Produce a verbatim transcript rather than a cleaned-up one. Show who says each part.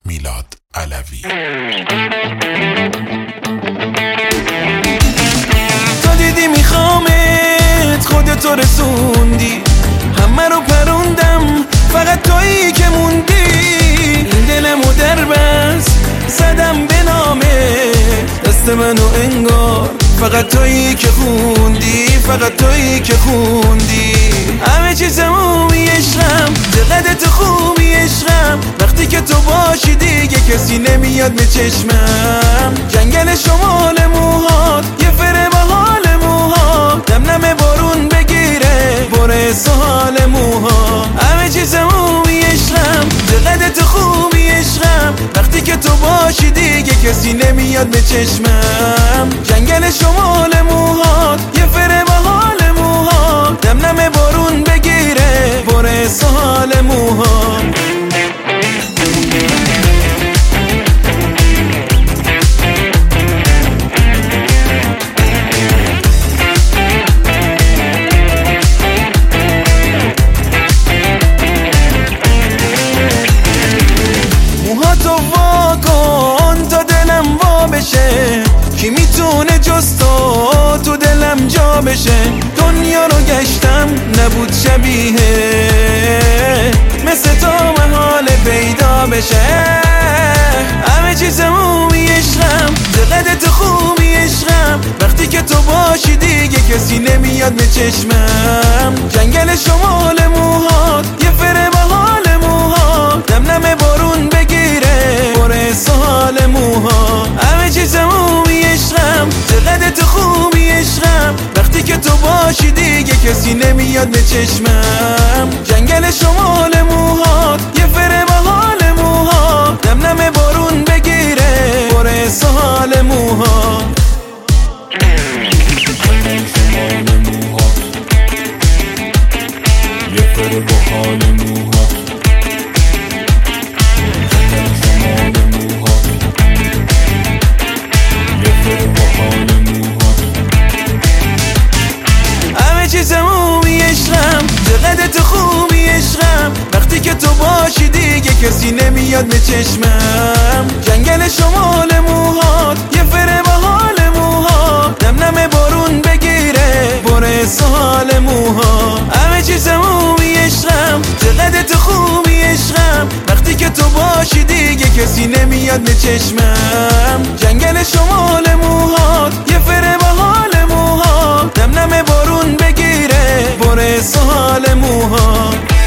Speaker 1: میلاد علوی.
Speaker 2: تا دیدی میخوامت خودتو رسوندی، همه رو پروندم فقط تویی که موندی. این دلمو در بس زدم به نامت، دست منو انگار فقط تویی که خوندی، فقط تویی که خوندی. همه چیزمو میشرم، چقدر تو خوبی عشقم. وقتی که تو باشی دیگه کسی نمیاد به چشمم. جنگل شمال موهات یه فره با حال موهات، نم نم بارون بگیره بره سال موها. همه چیزمو میشرم، چقدر تو خوبی عشقم. وقتی که تو باشی دیگه کسی نمیاد به چشمم. جنگل شمال موهات یه فره با حال موهات، نم نم بارون بگیره بره سال موها. موهاتو وا کن تا دلم وا بشه، کی میتونه جز تو تو دلم جا بشه. دنیا رو گشتم نبود شبیه مثل تو محال پیدا بشه. همه چیزمو میشرم، چقدر تو خوبی عشقم. وقتی که تو باشی دیگه کسی نمیاد به چشمم. جنگل شمال موهات یه فره با حال موهات، نم نم بارون بگیره بره سال موها. همه چیزمو میشرم، چقدر تو خوبی عشقم. وقتی که تو باشی دیگه کسی نمیاد به چشمم. جنگل شمال موهات یه فره با حال موهات، نم نم بارون بگیره بره سال موها.
Speaker 3: جنگل شمال موهات یه فره با حال موهات، جنگل شمال موهات یه فره با حال موهات.
Speaker 2: همه چیزمو میشرم، چقدر تو خوبی عشقم. وقتی که تو باشی دیگه کسی نمیاد به چشمم. جنگل شمال موهات یه فره با حال موهات، نم نم بارون بگیره بره سال موها. همه چیزمو میشرم، چقدر تو خوبی عشقم. وقتی که تو باشی دیگه کسی نمیاد به چشمم. جنگل شمال موهات یه فره با حال موهات، نم نم بارون بگیره بره سال موها.